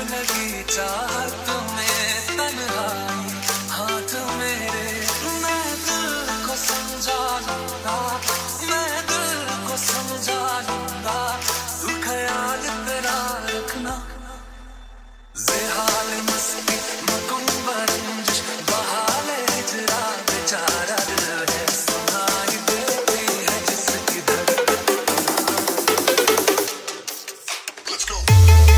लगी चाहत में तन्हाई, हाथ मेरे मैं दिल को समझा लूंगा, मैं दिल को समझा लूंगा, तू ख्याल तेरा रखना। ज़ेहाल मस्ती मकुम्बर रंजिश बहाल हिजरा बेचारा दिल है, सुनाई देती है जिसकी धड़कन। Let's go.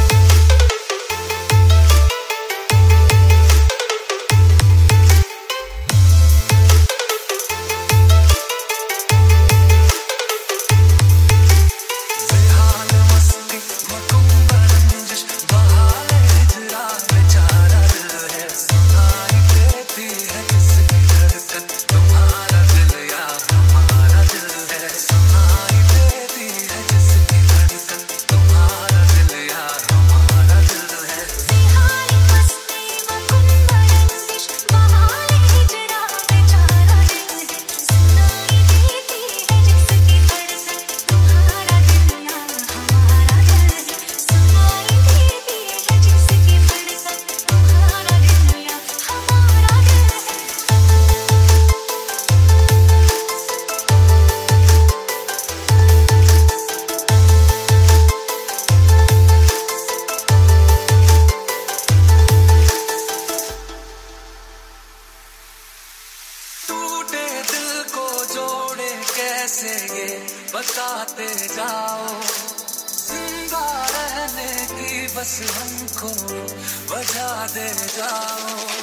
टूटे दिल को जोड़े कैसे ये बताते जाओ, जिंदा रहने की बस हमको वजह दे जाओ।